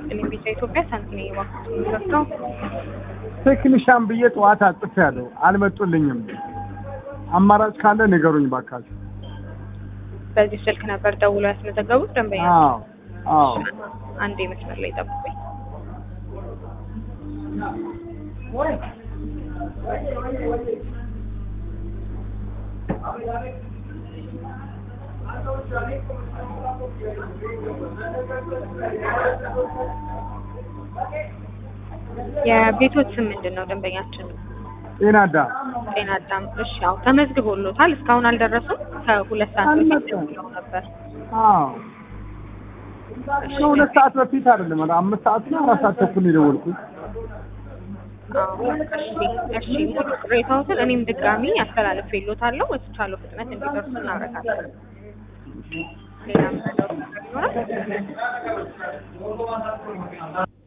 ይስጥልኝ ቢጫ ኢትዮጵያ ሳንቲኔ ዋክቶ ቴክኒሻን ብዬ ጠዋት አጥቻለሁ አልመጡልኝም አማራጭ ካለ ንገሩኝ ባካችሁ በዚህ ስልክ ነበር ደውሎ ያስመዘገቡት ደንበኛ አዎ አንዴ መስመር ላይ ጠብቁኝ የቤቶት ስም ምንድነው ደንበኛችን ጤናዳም እሺ አው ተመዝግቦሎታል እስካሁን አልደረሱም ከሁለት ሰዓት በፊት ነው ነበር ከሁለት ሰዓት በፊት አይደለም 5 ሰዓት ነው 4 ሰዓት ተኩል ይደውልኩኝ እሺ ሙሉ ቅሬታዎትን እኔም ድጋሚ አስተላልፌልዎታለሁ ወስቻለሁ ፍጥነት እንዲደርሱ እናደርጋለን ሌላ